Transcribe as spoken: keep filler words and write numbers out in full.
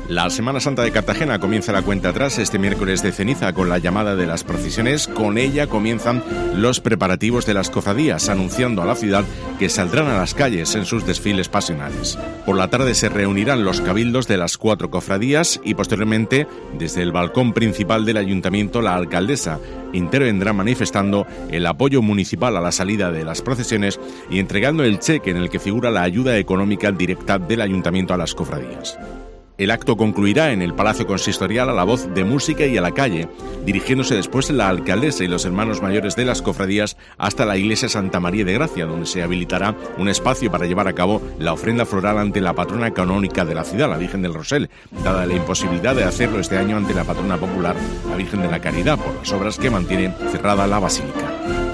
La Semana Santa de Cartagena comienza la cuenta atrás este miércoles de ceniza con la llamada de las procesiones. Con ella comienzan los preparativos de las cofradías, anunciando a la ciudad que saldrán a las calles en sus desfiles pasionales. Por la tarde se reunirán los cabildos de las cuatro cofradías y posteriormente, desde el balcón principal del ayuntamiento, la alcaldesa intervendrá manifestando el apoyo municipal a la salida de las procesiones y entregando el cheque en el que figura la ayuda económica directa del ayuntamiento a las cofradías. El acto concluirá en el Palacio Consistorial a la voz de música y a la calle, dirigiéndose después la alcaldesa y los hermanos mayores de las cofradías hasta la iglesia Santa María de Gracia, donde se habilitará un espacio para llevar a cabo la ofrenda floral ante la patrona canónica de la ciudad, la Virgen del Rosel, dada la imposibilidad de hacerlo este año ante la patrona popular, la Virgen de la Caridad, por las obras que mantiene cerrada la basílica.